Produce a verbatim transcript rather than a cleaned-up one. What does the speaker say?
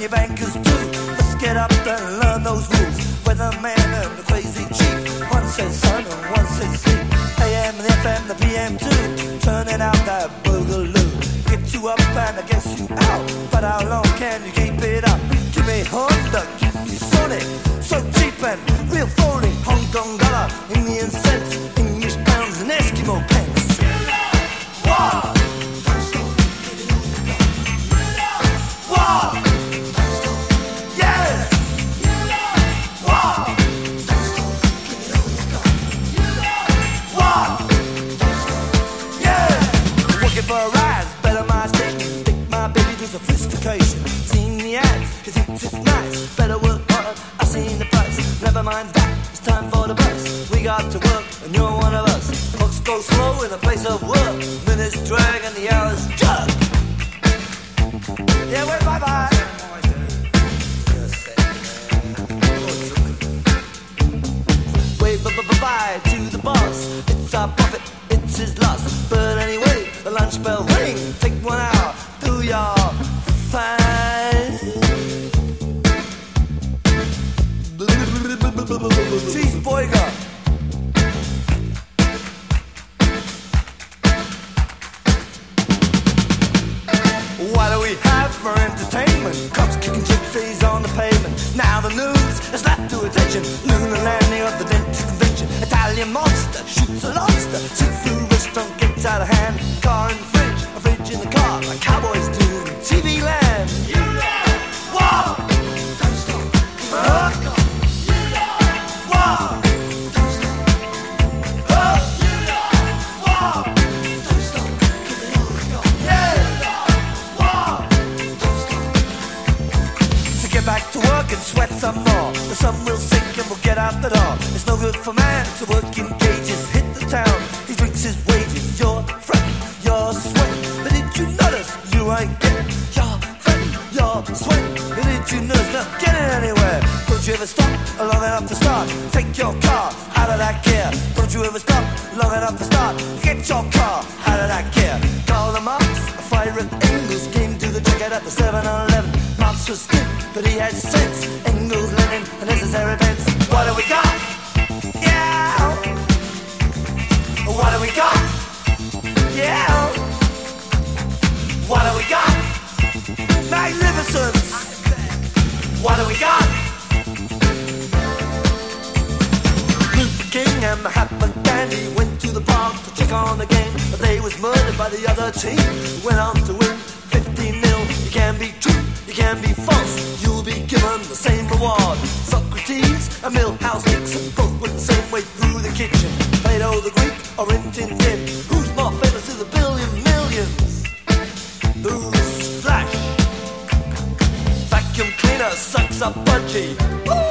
your bankers too. Let's get up and learn those rules. Weatherman and the crazy chief. One says sun and one says sleep. A M and the F M, the P M too. Turning out that boogaloo. Get you up and I guess you out. But how long can you keep it up? Give me Honda, give me Sonic. So cheap and real phony. Hong Kong dollar, Indian cents, English pounds and Eskimo pence. Wow! Wow! Yeah! Wow! Wow! Yeah! Looking for a rise, better my station. Think my baby to sophistication. Seen the ads, he thinks it's nice. Better work hard, I seen the price. Never mind that, it's time for the bus. We got to work, and you're one of us. Clocks go slow in a place of work. Minutes drag and the hours jug. Yeah, wait, bye-bye. Wave bye-bye to the boss. It's our profit, it's his loss. But anyway, the lunch bell ring. Take one hour, do your fine. Cheeseburger. What do we have for entertainment? Cops kicking gypsies on the pavement. Now the news has slapped to attention. Lunar landing of the dentist convention. Italian monster shoots a lobster. Seafood restaurant gets out of hand. Car in the fridge, a fridge in the car, like cowboys do in T V land. You know, whoa! Don't stop. Uh, you know, whoa! Don't stop. Uh, you know, whoa! Don't stop. Keep it on. Yeah! Get back to work and sweat some more. The sun will sink and we'll get out the door. It's no good for man to work in cages. Hit the town, he drinks his wages. Your friend, your sweat. But did you notice you ain't getting your friend, your sweat? But did you notice not getting anywhere? Don't you ever stop long enough to start? Take your car out of that gear. Don't you ever stop long enough to start? Get your car out of that gear. Call them up, a fire at Engels came to the jacket at the seven eleven. Marx was good, but he had sense. Engels, Lenin, a necessary pence. What do we got? Yeah. What do we got? Yeah. What do we got? Magnificent. What do we got? Luther King and Mahatma Gandhi went to the park to check on the game, but they was murdered by the other team. Went on to win fifteen nil. You can be true, you can be false. You'll be given the same reward. Socrates and Milhouse Nixon both went the same way through the kitchen. Plato the Greek or Rin Tin Tin. Who's more famous to the billion millions? Who's Flash? Vacuum cleaner sucks up budgie. Woo!